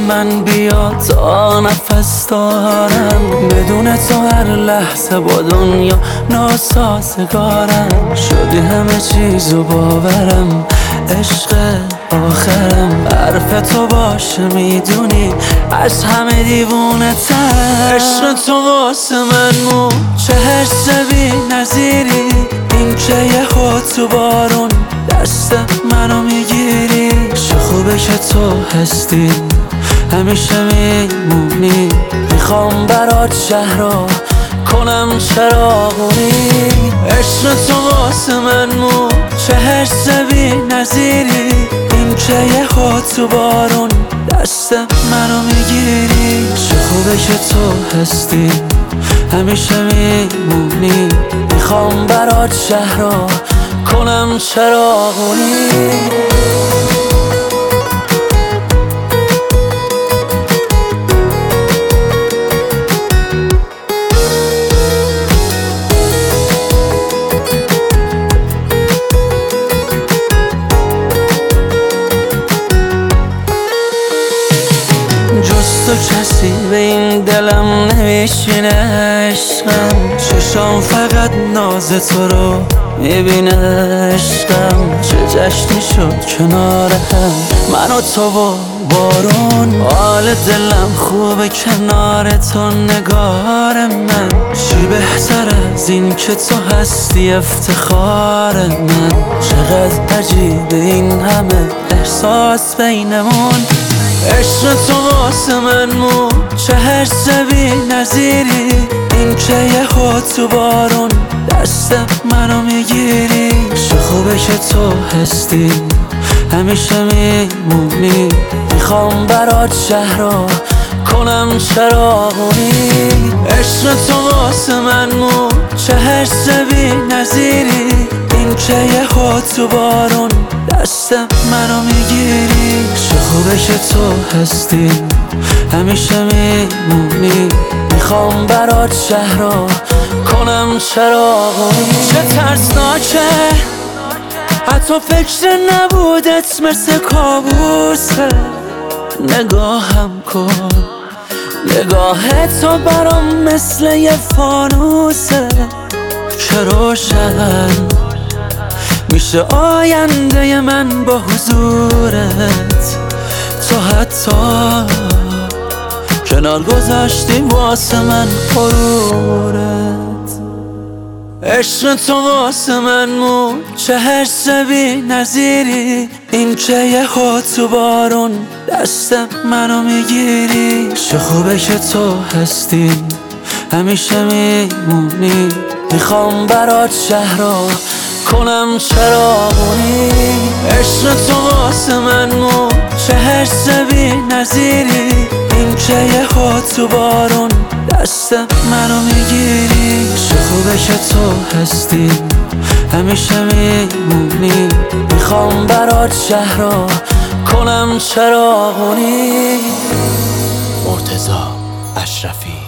من بیا تا نفس دارم، بدون تو هر لحظه با دنیا ناسازگارم. شدی همه چیزو باورم، عشق آخرم. حرف تو باشه میدونی از همه دیوونه تر. عشق تو واسه من چه حس بی نظیری، این که یه خود تو بارون دست منو میگیری. چه خوبه که تو هستی همیشه میمونی، میخوام برات شهرها کنم چراغونی. عشق تو واسه من چه حس بی نظیری، این که یه خود تو بارون دست منو میگیری. چه خوبه که تو هستی همیشه میمونی، میخوام برات شهرها کنم چراغونی. جز تو کسی به این دلم نمیشینه عشقم، چشام فقط ناز تو رو میبینه عشقم. چه جشنی شد کنار هم من و تو و بارون، حال دلم خوبه کنار تو نگار من. چی بهتر از این که تو هستی افتخار من. چقدر عجیبه این همه احساس بینمون. عشق تو واسه من چه حس بی نظیری، این که یه خود تو بارون دست منو میگیری. چه خوبه که تو هستی همیشه میمونی، میخوام برات شهرها کنم چراغونی. عشق تو واسه من چه حس بی نظیری، این که یه خود تو بارون دست منو میگیری. چه خوبه که تو هستی همیشه میمونی، میخوام برات شهرها کنم چراغونی. چه ترسناکه حتی فکر نبودت مثل کابوسه. نگاهم کن نگاه تو برام مثل یه فانوسه که روشن میشه آینده من با حضورت. تو حتی کنار گذاشتی واسه من غرورت. عشق تو واسه من چه حس بی نظیری، این که یه خود تو بارون دست منو میگیری. چه خوبه که تو هستی همیشه میمونی، میخوام برات شهرها کنم چراغونی. عشق تو واسه من چه حس بی نظیری، این که یه خود تو بارون دست منو میگیری. چه خوبه که تو هستی همیشه میمونی، میخوام برات شهرها کنم چراغونی. مرتضی اشرفی.